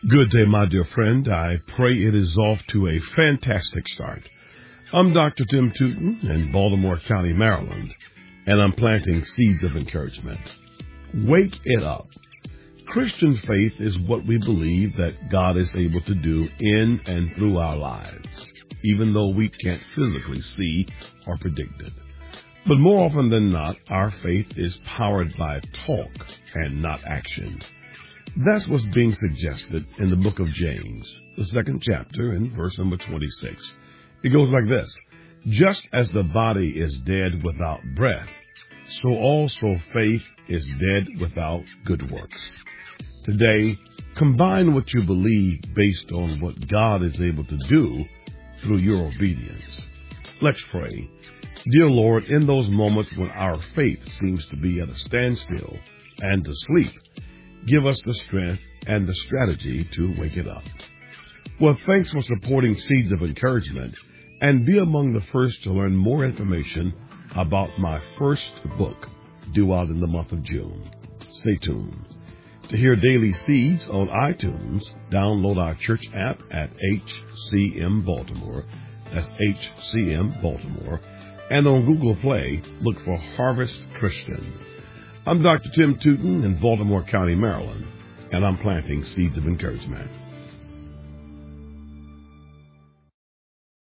Good day, my dear friend. I pray it is off to a fantastic start. I'm Dr. Tim Tootin in Baltimore County, Maryland, and I'm planting seeds of encouragement. Wake it up. Christian faith is what we believe that God is able to do in and through our lives, even though we can't physically see or predict it. But more often than not, our faith is powered by talk and not action. That's what's being suggested in the book of James, the second chapter, and verse number 26. It goes like this: just as the body is dead without breath, so also faith is dead without good works. Today, combine what you believe based on what God is able to do through your obedience. Let's pray. Dear Lord, in those moments when our faith seems to be at a standstill and to sleep, give us the strength and the strategy to wake it up. Well, thanks for supporting Seeds of Encouragement, and be among the first to learn more information about my first book, due out in the month of June. Stay tuned. To hear daily seeds on iTunes, download our church app at HCM Baltimore. That's HCM Baltimore. And on Google Play, look for Harvest Christian. I'm Dr. Tim Tootin in Baltimore County, Maryland, and I'm planting seeds of encouragement.